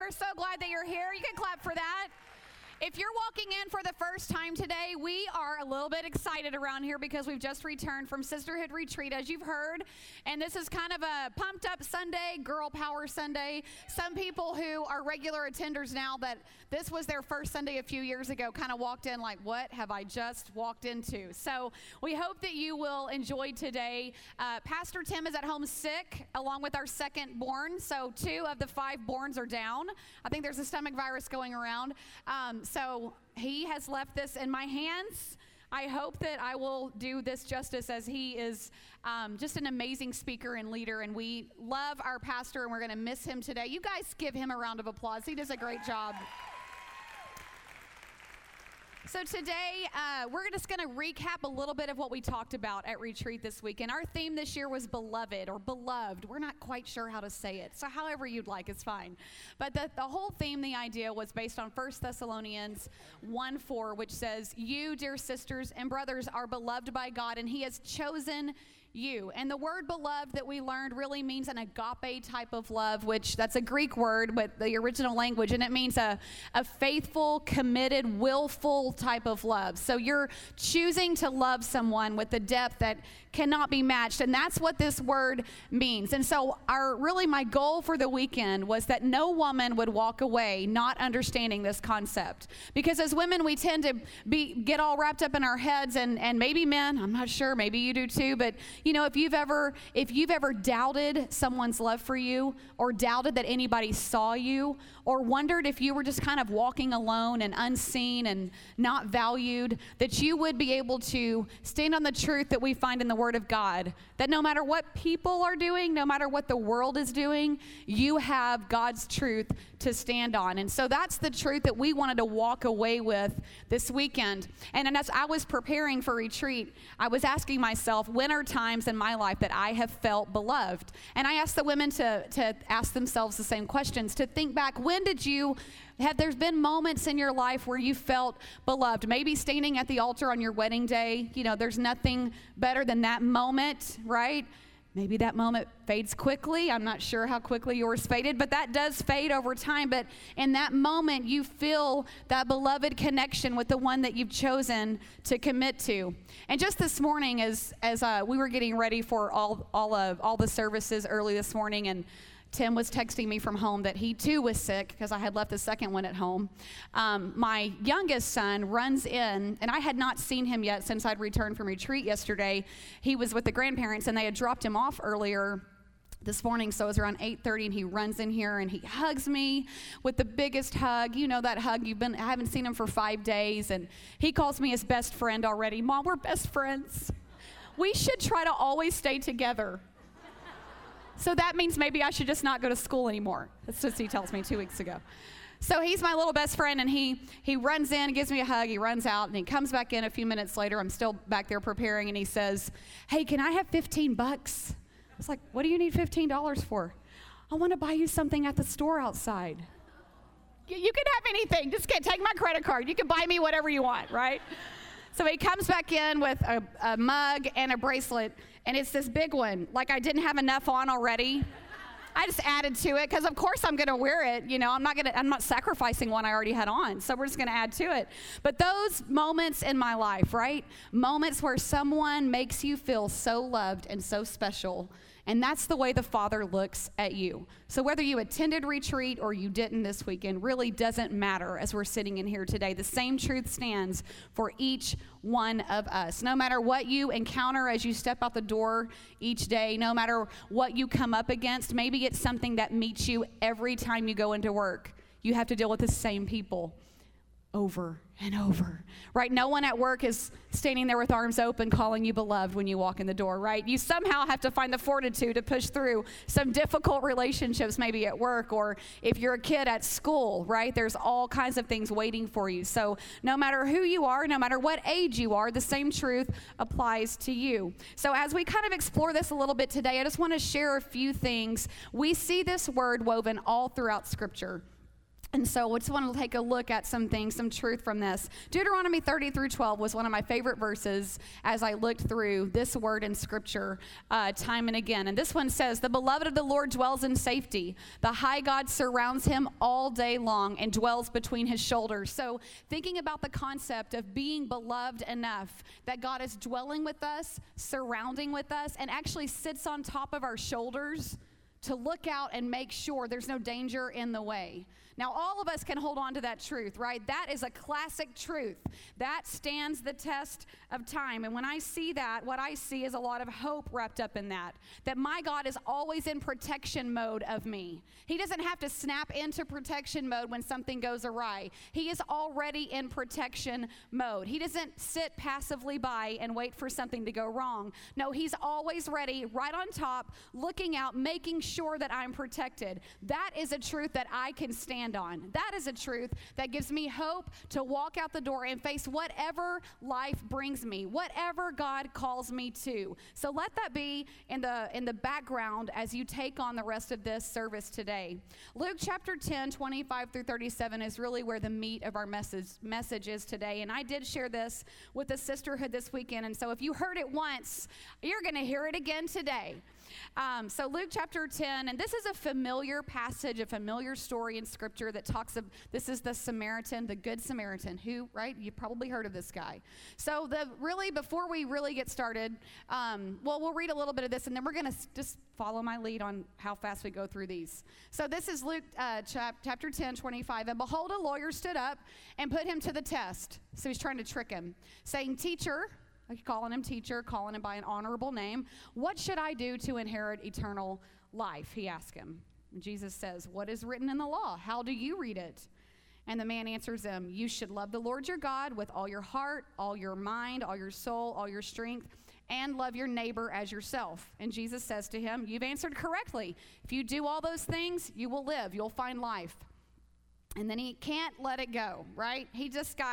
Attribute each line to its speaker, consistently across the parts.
Speaker 1: We're so glad that you're here. You can clap for that. If you're walking in for the first time today, we are a little bit excited around here because we've just returned from Sisterhood Retreat, as you've heard. And this is kind of a pumped up Sunday, Girl Power Sunday. Some people who are regular attenders now, that this was their first Sunday a few years ago, kind of walked in like, what have I just walked into? So we hope that you will enjoy today. Pastor Tim is at home sick, along with our second born. So 2 of the 5 borns are down. I think there's a stomach virus going around. So he has left this in my hands. I hope that I will do this justice, as he is just an amazing speaker and leader, and we love our pastor, and we're going to miss him today. You guys give him a round of applause. He does a great job. So today, we're just going to recap a little bit of what we talked about at Retreat this week. And our theme this year was beloved, or beloved. We're not quite sure how to say it, so however you'd like, it's fine. But the whole theme, the idea, was based on 1 Thessalonians 1:4, which says, "You, dear sisters and brothers, are beloved by God, and he has chosen you." And the word beloved that we learned really means an agape type of love, which that's a Greek word, but the original language, and it means a faithful, committed, willful type of love. So you're choosing to love someone with the depth that cannot be matched, and that's what this word means. And so my goal for the weekend was that no woman would walk away not understanding this concept, because as women we tend to get all wrapped up in our heads, and maybe men, I'm not sure, maybe you do too, but you know, if you've ever doubted someone's love for you, or doubted that anybody saw you, or wondered if you were just kind of walking alone and unseen and not valued, that you would be able to stand on the truth that we find in the Word of God, that no matter what people are doing, no matter what the world is doing, you have God's truth to stand on. And so that's the truth that we wanted to walk away with this weekend. And as I was preparing for Retreat, I was asking myself, when are times in my life that I have felt beloved? And I asked the women to ask themselves the same questions, to think back, when did you have there's been moments in your life where you felt beloved? Maybe standing at the altar on your wedding day, you know, there's nothing better than that moment, right? Maybe that moment fades quickly. I'm not sure how quickly yours faded, but that does fade over time. But in that moment, you feel that beloved connection with the one that you've chosen to commit to. And just this morning, as we were getting ready for all the services early this morning, and Tim was texting me from home that he too was sick because I had left the second one at home. My youngest son runs in, and I had not seen him yet since I'd returned from Retreat yesterday. He was with the grandparents, and they had dropped him off earlier this morning, so it was around 8:30, and he runs in here and he hugs me with the biggest hug. You know that hug, I haven't seen him for 5 days, and he calls me his best friend already. Mom, we're best friends. We should try to always stay together. So that means maybe I should just not go to school anymore. That's what he tells me 2 weeks ago. So he's my little best friend, and he runs in, gives me a hug, he runs out, and he comes back in a few minutes later. I'm still back there preparing, and he says, "Hey, can I have 15 bucks? I was like, "What do you need $15 for?" "I want to buy you something at the store outside." You can have anything. Just take my credit card. You can buy me whatever you want, right? So he comes back in with a mug and a bracelet, and it's this big one. Like I didn't have enough on already. I just added to it because of course I'm going to wear it. You know, I'm not sacrificing one I already had on. So we're just going to add to it. But those moments in my life, right? Moments where someone makes you feel so loved and so special. And that's the way the Father looks at you. So whether you attended Retreat or you didn't this weekend really doesn't matter as we're sitting in here today. The same truth stands for each one of us. No matter what you encounter as you step out the door each day, no matter what you come up against, maybe it's something that meets you every time you go into work. You have to deal with the same people over and over, right? No one at work is standing there with arms open calling you beloved when you walk in the door, right? You somehow have to find the fortitude to push through some difficult relationships, maybe at work, or if you're a kid at school, right? There's all kinds of things waiting for you. So no matter who you are, no matter what age you are, the same truth applies to you. So as we kind of explore this a little bit today, I just want to share a few things. We see this word woven all throughout Scripture. And so I just want to take a look at some things, some truth from this. Deuteronomy 30 through 12 was one of my favorite verses as I looked through this word in Scripture time and again. And this one says, "The beloved of the Lord dwells in safety. The high God surrounds him all day long and dwells between his shoulders." So thinking about the concept of being beloved enough that God is dwelling with us, surrounding with us, and actually sits on top of our shoulders to look out and make sure there's no danger in the way. Now, all of us can hold on to that truth, right? That is a classic truth. That stands the test of time. And when I see that, what I see is a lot of hope wrapped up in that. That my God is always in protection mode of me. He doesn't have to snap into protection mode when something goes awry. He is already in protection mode. He doesn't sit passively by and wait for something to go wrong. No, he's always ready, right on top, looking out, making sure that I'm protected. That is a truth that I can stand on. That is a truth that gives me hope to walk out the door and face whatever life brings me, whatever God calls me to. So let that be in the background as you take on the rest of this service today. Luke chapter 10, 25 through 37 is really where the meat of our message is today. And I did share this with the sisterhood this weekend. And so if you heard it once, you're going to hear it again today. So Luke chapter 10, and this is a familiar passage, a familiar story in Scripture that talks of, this is the Samaritan, the Good Samaritan, who, right, you've probably heard of this guy. So before we really get started, we'll read a little bit of this, and then we're going to just follow my lead on how fast we go through these. So this is Luke chapter 10, 25, "And behold, a lawyer stood up and put him to the test." So he's trying to trick him, saying, "Teacher," calling him teacher, calling him by an honorable name, "what should I do to inherit eternal life?" He asked him. And Jesus says, "What is written in the law? How do you read it?" And the man answers him, "You should love the Lord your God with all your heart, all your mind, all your soul, all your strength, and love your neighbor as yourself." And Jesus says to him, "You've answered correctly. If you do all those things, you will live. You'll find life." And then he can't let it go, right? That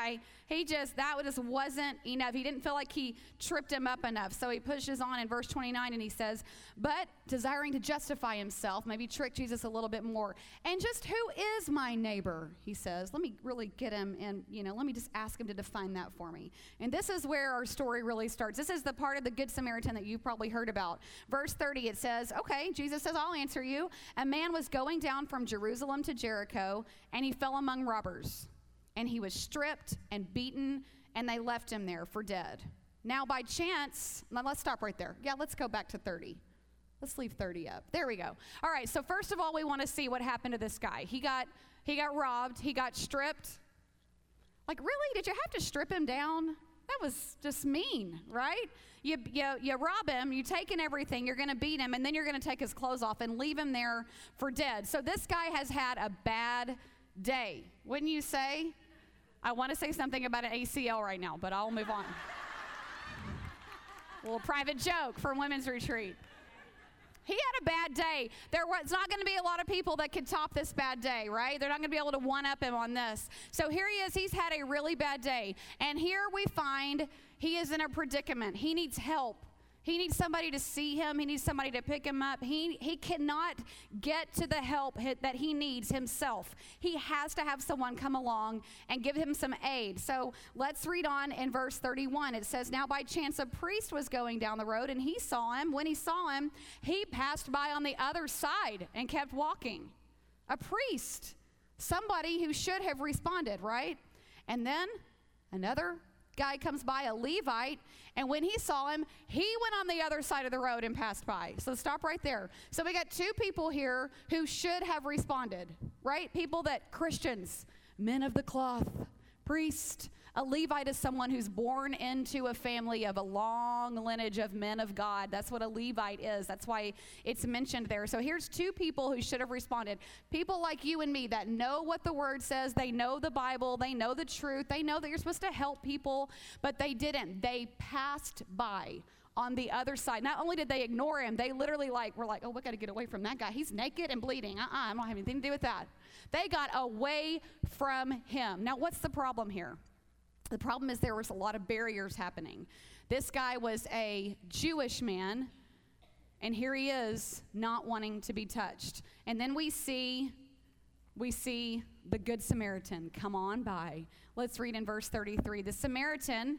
Speaker 1: just wasn't enough. He didn't feel like he tripped him up enough. So he pushes on in verse 29 and he says, "But desiring to justify himself," maybe trick Jesus a little bit more. "And just who is my neighbor?" he says. Let me really get him in, let me just ask him to define that for me. And this is where our story really starts. This is the part of the Good Samaritan that you've probably heard about. Verse 30, it says, okay, Jesus says, "I'll answer you. A man was going down from Jerusalem to Jericho, and he fell among robbers. And he was stripped and beaten, and they left him there for dead. Now by chance," now let's stop right there. Yeah, let's go back to 30. Let's leave 30 up. There we go. All right, so first of all, we want to see what happened to this guy. He got robbed. He got stripped. Like, really? Did you have to strip him down? That was just mean, right? You rob him, you take in everything, you're going to beat him, and then you're going to take his clothes off and leave him there for dead. So this guy has had a bad day, wouldn't you say? I want to say something about an ACL right now, but I'll move on. A little private joke for women's retreat. He had a bad day. There's not going to be a lot of people that could top this bad day, right? They're not going to be able to one-up him on this. So here he is. He's had a really bad day. And here we find he is in a predicament. He needs help. He needs somebody to see him. He needs somebody to pick him up. He cannot get to the help that he needs himself. He has to have someone come along and give him some aid. So let's read on in verse 31. It says, "Now by chance a priest was going down the road, and he saw him. When he saw him, he passed by on the other side and kept walking." A priest, somebody who should have responded, right? And then another guy comes by, a Levite, and when he saw him, he went on the other side of the road and passed by. So stop right there. So we got two people here who should have responded, right? People that, Christians, men of the cloth, priest. A Levite is someone who's born into a family of a long lineage of men of God. That's what a Levite is. That's why it's mentioned there. So here's two people who should have responded. People like you and me that know what the word says. They know the Bible. They know the truth. They know that you're supposed to help people, but they didn't. They passed by on the other side. Not only did they ignore him, they literally were like, "Oh, we got to get away from that guy. He's naked and bleeding. I don't have anything to do with that." They got away from him. Now, what's the problem here? The problem is there was a lot of barriers happening. This guy was a Jewish man, and here he is not wanting to be touched. And then we see we see the Good Samaritan come on by. Let's read in verse 33. The Samaritan,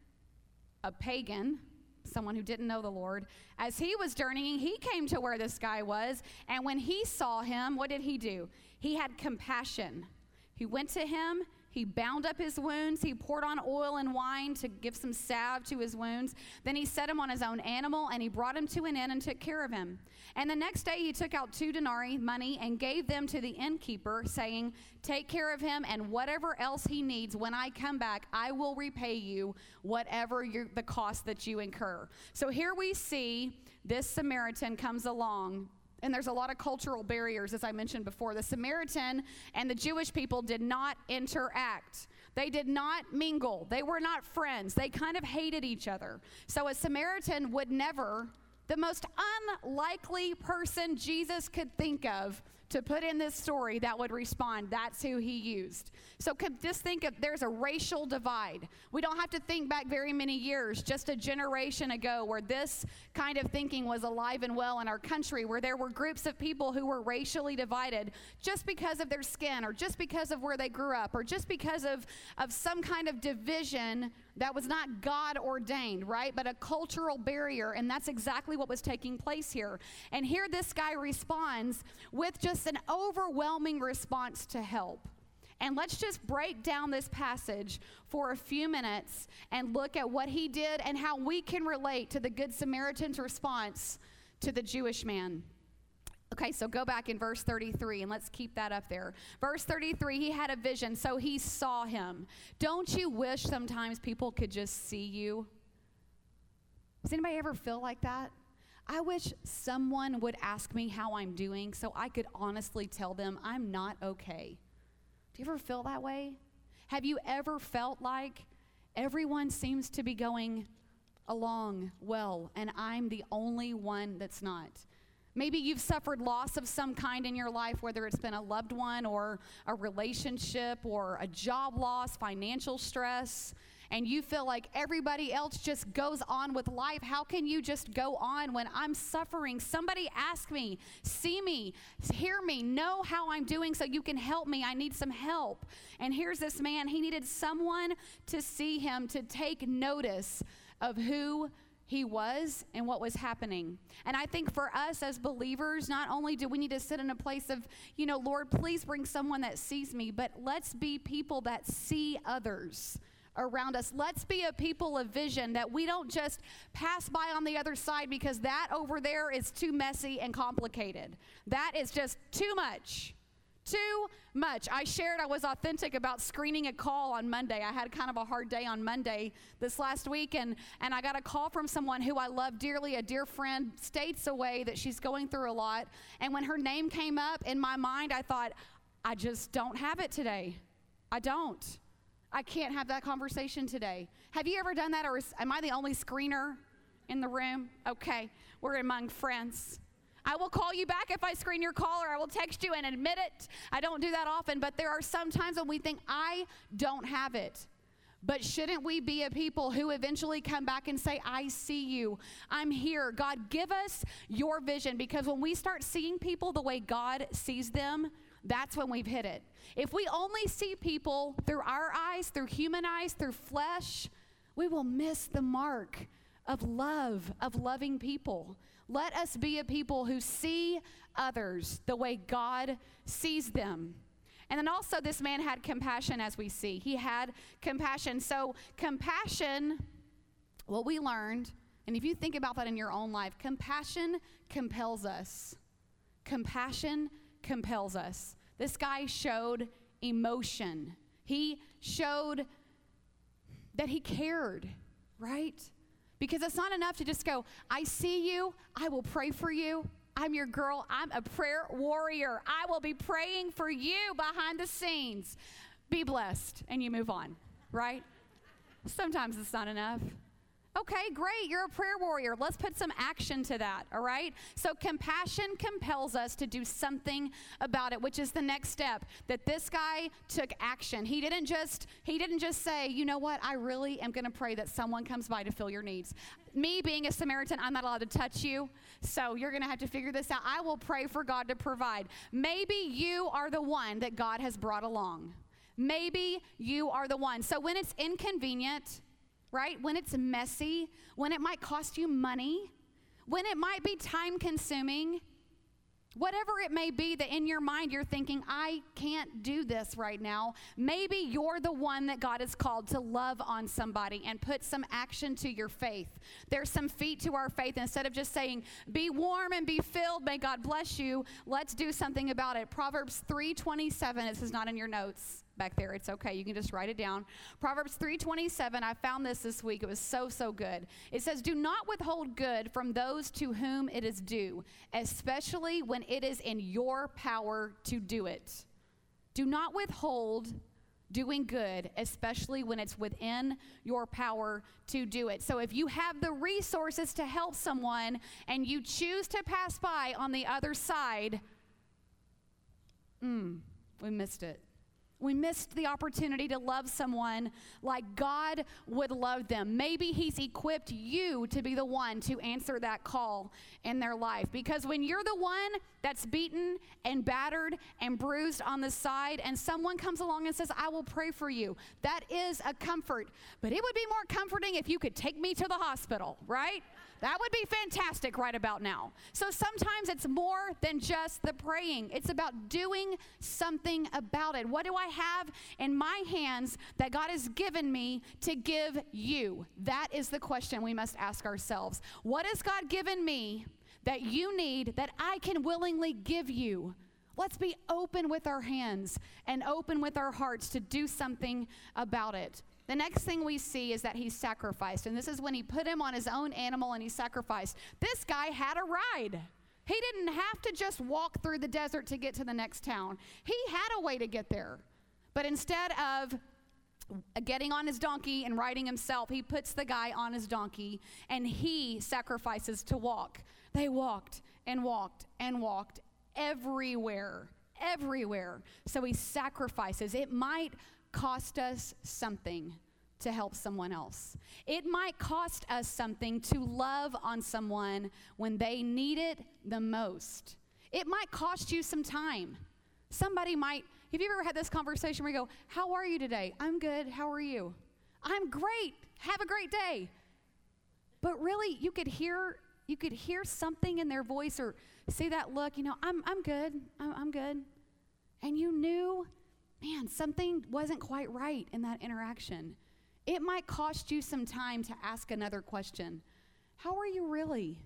Speaker 1: a pagan, someone who didn't know the Lord, as he was journeying, he came to where this guy was, and when he saw him, what did he do? He had compassion. He went to him, he bound up his wounds, he poured on oil and wine to give some salve to his wounds. Then he set him on his own animal, and he brought him to an inn and took care of him. And the next day he took out 2 denarii money and gave them to the innkeeper, saying, take care of him, and whatever else he needs, when I come back, I will repay you whatever the cost that you incur. So here we see this Samaritan comes along. And there's a lot of cultural barriers, as I mentioned before. The Samaritan and the Jewish people did not interact. They did not mingle. They were not friends. They kind of hated each other. So a Samaritan would never, the most unlikely person Jesus could think of to put in this story that would respond, that's who he used. So just think of, there's a racial divide. We don't have to think back very many years, just a generation ago, where this kind of thinking was alive and well in our country, where there were groups of people who were racially divided just because of their skin, or just because of where they grew up, or just because of some kind of division that was not God ordained, right? But a cultural barrier, and that's exactly what was taking place here. And here this guy responds with just an overwhelming response to help. And let's just break down this passage for a few minutes and look at what he did and how we can relate to the Good Samaritan's response to the Jewish man. Okay, so go back in verse 33, and let's keep that up there. Verse 33, he had a vision, so he saw him. Don't you wish sometimes people could just see you? Does anybody ever feel like that? I wish someone would ask me how I'm doing so I could honestly tell them I'm not okay. Do you ever feel that way? Have you ever felt like everyone seems to be going along well, and I'm the only one that's not? Maybe you've suffered loss of some kind in your life, whether it's been a loved one or a relationship or a job loss, financial stress, and you feel like everybody else just goes on with life. How can you just go on when I'm suffering? Somebody ask me, see me, hear me, know how I'm doing so you can help me. I need some help. And here's this man. He needed someone to see him, to take notice of who he was and what was happening. And I think for us as believers, not only do we need to sit in a place of, Lord, please bring someone that sees me, but let's be people that see others around us. Let's be a people of vision, that we don't just pass by on the other side because that over there is too messy and complicated. That is just too much. Too much. I shared I was authentic about screening a call on Monday. I had kind of a hard day on Monday this last week, and I got a call from someone who I love dearly, a dear friend, states away, that she's going through a lot. And when her name came up in my mind, I thought, I just don't have it today. I don't. I can't have that conversation today. Have you ever done that, or am I the only screener in the room? Okay, we're among friends. I will call you back if I screen your call, or I will text you and admit it. I don't do that often, but there are some times when we think, I don't have it. But shouldn't we be a people who eventually come back and say, I see you, I'm here. God, give us your vision, because when we start seeing people the way God sees them, that's when we've hit it. If we only see people through our eyes, through human eyes, through flesh, we will miss the mark of love, of loving people. Let us be a people who see others the way God sees them. And then also this man had compassion, as we see. He had compassion. So compassion, what we learned, and if you think about that in your own life, compassion compels us. Compassion compels us. This guy showed emotion. He showed that he cared, right? Because it's not enough to just go, I see you, I will pray for you. I'm your girl, I'm a prayer warrior. I will be praying for you behind the scenes. Be blessed, and you move on, right? Sometimes it's not enough. Okay, great, you're a prayer warrior. Let's put some action to that, all right? So compassion compels us to do something about it, which is the next step, that this guy took action. He didn't just say, you know what, I really am going to pray that someone comes by to fill your needs. me being a Samaritan, I'm not allowed to touch you. So you're going to have to figure this out. I will pray for God to provide. Maybe you are the one that God has brought along. Maybe you are the one. So when it's inconvenient, right? When it's messy, when it might cost you money, when it might be time consuming, whatever it may be that in your mind you're thinking, I can't do this right now. Maybe you're the one that God has called to love on somebody and put some action to your faith. There's some feet to our faith. Instead of just saying, be warm and be filled, may God bless you, let's do something about it. Proverbs 3:27, this is not in your notes back there. It's okay. You can just write it down. Proverbs 3:27, I found this week. It was so good. It says, do not withhold good from those to whom it is due, especially when it is in your power to do it. Do not withhold doing good, especially when it's within your power to do it. So if you have the resources to help someone and you choose to pass by on the other side, we missed it. We missed the opportunity to love someone like God would love them. Maybe he's equipped you to be the one to answer that call in their life. Because when you're the one that's beaten and battered and bruised on the side, and someone comes along and says, I will pray for you, that is a comfort. But it would be more comforting if you could take me to the hospital, right? That would be fantastic right about now. So sometimes it's more than just the praying. It's about doing something about it. What do I have in my hands that God has given me to give you? That is the question we must ask ourselves. What has God given me that you need that I can willingly give you? Let's be open with our hands and open with our hearts to do something about it. The next thing we see is that he sacrificed. And this is when he put him on his own animal and he sacrificed. This guy had a ride. He didn't have to just walk through the desert to get to the next town. He had a way to get there. But instead of getting on his donkey and riding himself, he puts the guy on his donkey and he sacrifices to walk. They walked and walked and walked everywhere. So he sacrifices. It might cost us something to help someone else. It might cost us something to love on someone when they need it the most. It might cost you some time. Somebody might, have you ever had this conversation where you go, how are you today? I'm good. How are you? I'm great. Have a great day. But really, you could hear something in their voice or see that look, I'm good. I'm good. And you knew, man, something wasn't quite right in that interaction. It might cost you some time to ask another question. How are you really?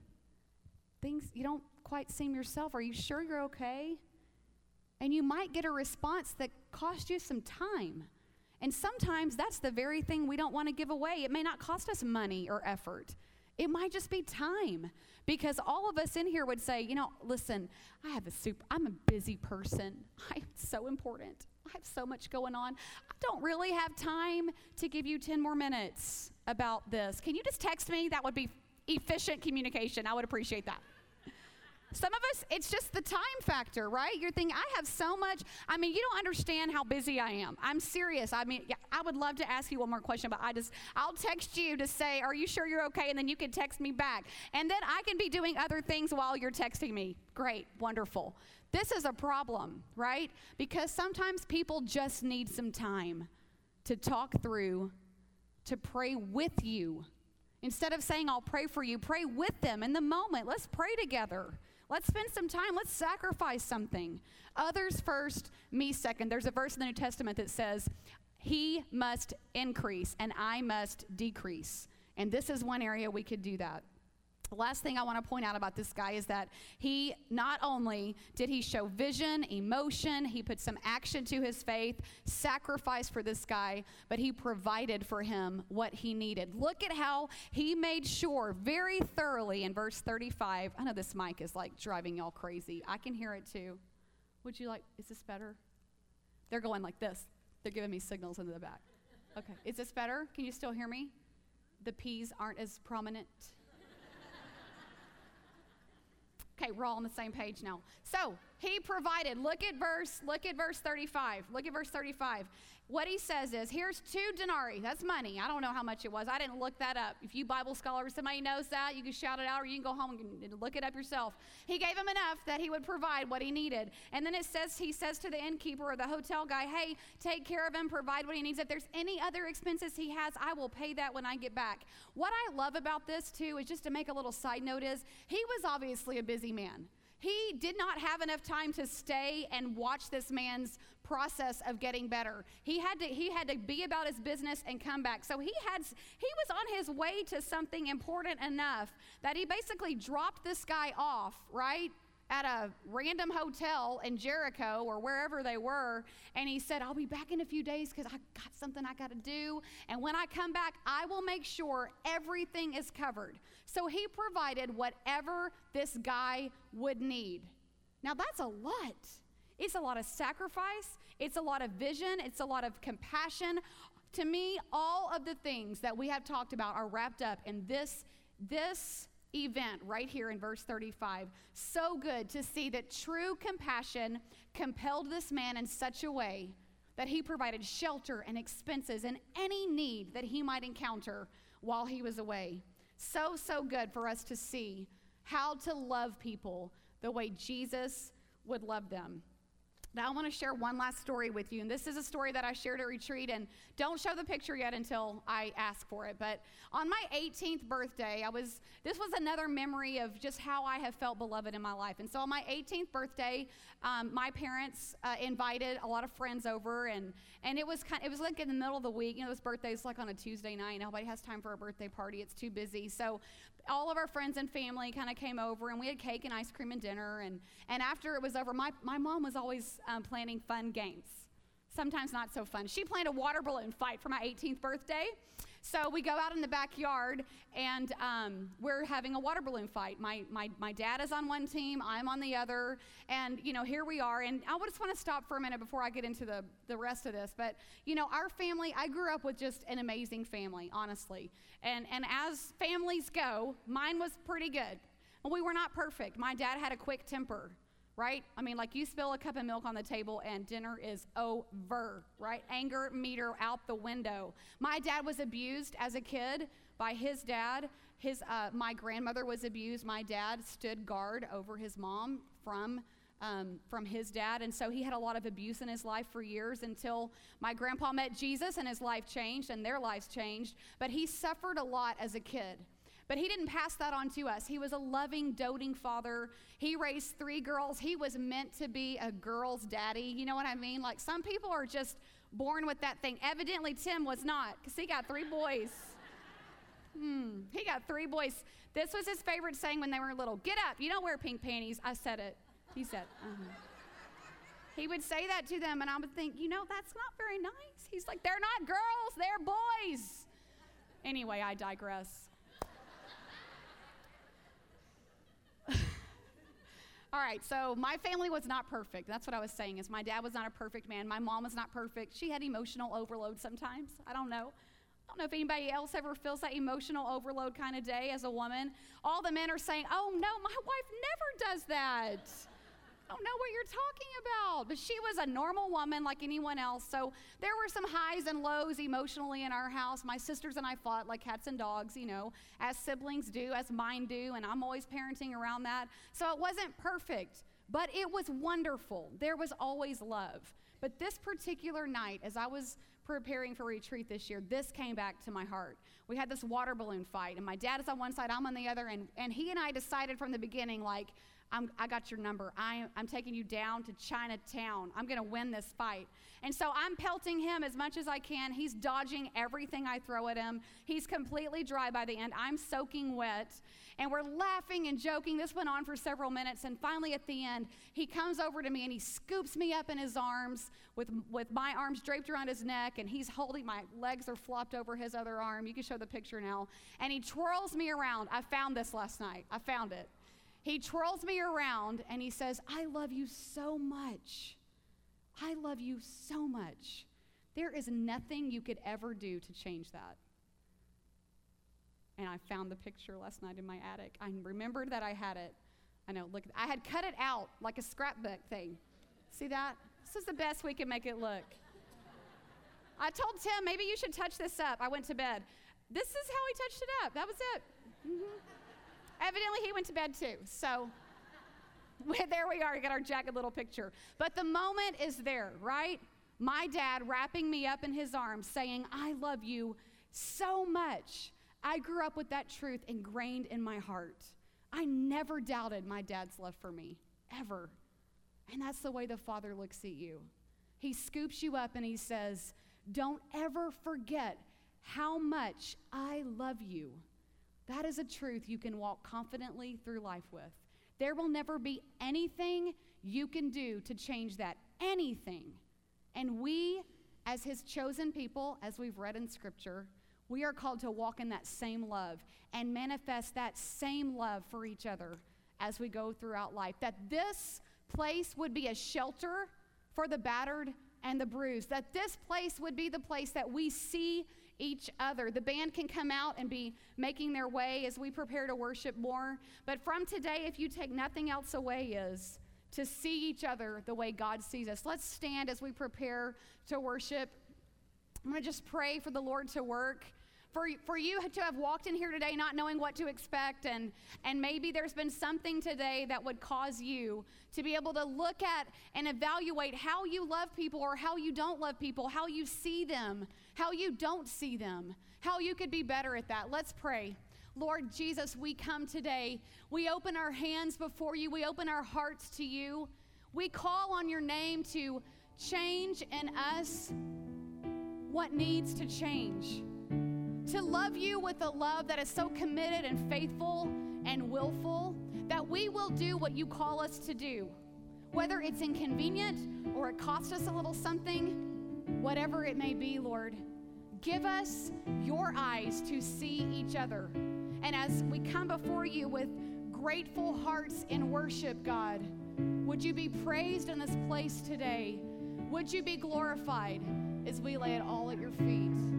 Speaker 1: You don't quite seem yourself. Are you sure you're okay? And you might get a response that cost you some time. And sometimes that's the very thing we don't want to give away. It may not cost us money or effort. It might just be time. Because all of us in here would say, listen, I'm a busy person. I'm so important. I have so much going on. I don't really have time to give you 10 more minutes about this. Can you just text me? That would be efficient communication. I would appreciate that. Some of us, it's just the time factor, right? You're thinking, I have so much. You don't understand how busy I am. I'm serious. I would love to ask you one more question, but I'll text you to say, are you sure you're okay? And then you can text me back. And then I can be doing other things while you're texting me. Great, wonderful. This is a problem, right? Because sometimes people just need some time to talk through, to pray with you. Instead of saying, I'll pray for you, pray with them in the moment. Let's pray together. Let's spend some time. Let's sacrifice something. Others first, me second. There's a verse in the New Testament that says, he must increase and I must decrease. And this is one area we could do that. The last thing I want to point out about this guy is that he not only did he show vision, emotion, he put some action to his faith, sacrifice for this guy, but he provided for him what he needed. Look at how he made sure very thoroughly in verse 35. I know this mic is like driving y'all crazy. I can hear it too. Is this better? They're going like this. They're giving me signals into the back. Okay, is this better? Can you still hear me? The P's aren't as prominent. Okay, we're all on the same page now. So, He provided. Look at verse 35. Look at verse 35. What he says is, here's 2 denarii. That's money. I don't know how much it was. I didn't look that up. If you Bible scholars, somebody knows that, you can shout it out, or you can go home and look it up yourself. He gave him enough that he would provide what he needed. And then he says to the innkeeper or the hotel guy, hey, take care of him, provide what he needs. If there's any other expenses he has, I will pay that when I get back. What I love about this, too, is just to make a little side note is, he was obviously a busy man. He did not have enough time to stay and watch this man's process of getting better. He had to be about his business and come back. So he was on his way to something important enough that he basically dropped this guy off, right, at a random hotel in Jericho or wherever they were, and he said, I'll be back in a few days because I got something I got to do, and when I come back, I will make sure everything is covered. So he provided whatever this guy would need. Now that's a lot. It's a lot of sacrifice. It's a lot of vision. It's a lot of compassion. To me, all of the things that we have talked about are wrapped up in this event right here in verse 35. So good to see that true compassion compelled this man in such a way that he provided shelter and expenses and any need that he might encounter while he was away. So good for us to see how to love people the way Jesus would love them. Now I want to share one last story with you, and this is a story that I shared at retreat, and don't show the picture yet until I ask for it. But on my 18th birthday, this was another memory of just how I have felt beloved in my life. And so on my 18th birthday, my parents invited a lot of friends over, and it was like in the middle of the week. You know, this birthday's like on a Tuesday night. Nobody has time for a birthday party. It's too busy. So all of our friends and family kind of came over, and we had cake and ice cream and dinner. And after it was over, my mom was always planning fun games. Sometimes not so fun. She planned a water balloon fight for my 18th birthday. So we go out in the backyard, and we're having a water balloon fight. My dad is on one team, I'm on the other, and, you know, here we are. And I just want to stop for a minute before I get into the rest of this. But, you know, our family, I grew up with just an amazing family, honestly. And as families go, mine was pretty good. We were not perfect. My dad had a quick temper, right? I mean, like, you spill a cup of milk on the table and dinner is over, right? Anger meter out the window. My dad was abused as a kid by his dad. My grandmother was abused. My dad stood guard over his mom from his dad, and so he had a lot of abuse in his life for years until my grandpa met Jesus and his life changed and their lives changed. But he suffered a lot as a kid. But he didn't pass that on to us. He was a loving, doting father. He raised 3 girls. He was meant to be a girl's daddy. You know what I mean? Like, some people are just born with that thing. Evidently, Tim was not, because he got 3 boys. He got 3 boys. This was his favorite saying when they were little. Get up. You don't wear pink panties. I said it. He said, He would say that to them, and I would think, you know, that's not very nice. He's like, they're not girls. They're boys. Anyway, I digress. All right, so my family was not perfect. That's what I was saying, is my dad was not a perfect man. My mom was not perfect. She had emotional overload sometimes. I don't know if anybody else ever feels that emotional overload kind of day as a woman. All the men are saying, oh, no, my wife never does that. I don't know what you're talking about. But she was a normal woman like anyone else. So there were some highs and lows emotionally in our house. My sisters and I fought like cats and dogs, you know, as siblings do, as mine do, and I'm always parenting around that. So it wasn't perfect, but it was wonderful. There was always love. But this particular night, as I was preparing for retreat this year, this came back to my heart. We had this water balloon fight, and my dad is on one side, I'm on the other, and he and I decided from the beginning, like, I got your number. I'm taking you down to Chinatown. I'm going to win this fight. And so I'm pelting him as much as I can. He's dodging everything I throw at him. He's completely dry by the end. I'm soaking wet. And we're laughing and joking. This went on for several minutes. And finally at the end, he comes over to me and he scoops me up in his arms with my arms draped around his neck. And he's holding, my legs are flopped over his other arm. You can show the picture now. And he twirls me around. I found this last night. I found it. He twirls me around and he says, I love you so much. I love you so much. There is nothing you could ever do to change that. And I found the picture last night in my attic. I remembered that I had it. I know, look, I had cut it out like a scrapbook thing. See that? This is the best we can make it look. I told Tim, maybe you should touch this up. I went to bed. This is how he touched it up. That was it. Evidently, he went to bed too. So there we are. We got our jagged little picture. But the moment is there, right? My dad wrapping me up in his arms, saying, I love you so much. I grew up with that truth ingrained in my heart. I never doubted my dad's love for me, ever. And that's the way the Father looks at you. He scoops you up and he says, don't ever forget how much I love you. That is a truth you can walk confidently through life with. There will never be anything you can do to change that, anything. And we, as his chosen people, as we've read in Scripture, we are called to walk in that same love and manifest that same love for each other as we go throughout life. That this place would be a shelter for the battered and the bruised. That this place would be the place that we see each other. The band can come out and be making their way as we prepare to worship more. But from today, if you take nothing else away, is to see each other the way God sees us. Let's stand as we prepare to worship. I'm going to just pray for the Lord to work. For you to have walked in here today not knowing what to expect, and maybe there's been something today that would cause you to be able to look at and evaluate how you love people or how you don't love people, how you see them, how you don't see them, how you could be better at that. Let's pray. Lord Jesus, we come today. We open our hands before you. We open our hearts to you. We call on your name to change in us what needs to change. To love you with a love that is so committed and faithful and willful that we will do what you call us to do. Whether it's inconvenient or it costs us a little something, whatever it may be, Lord, give us your eyes to see each other. And as we come before you with grateful hearts in worship, God, would you be praised in this place today? Would you be glorified as we lay it all at your feet?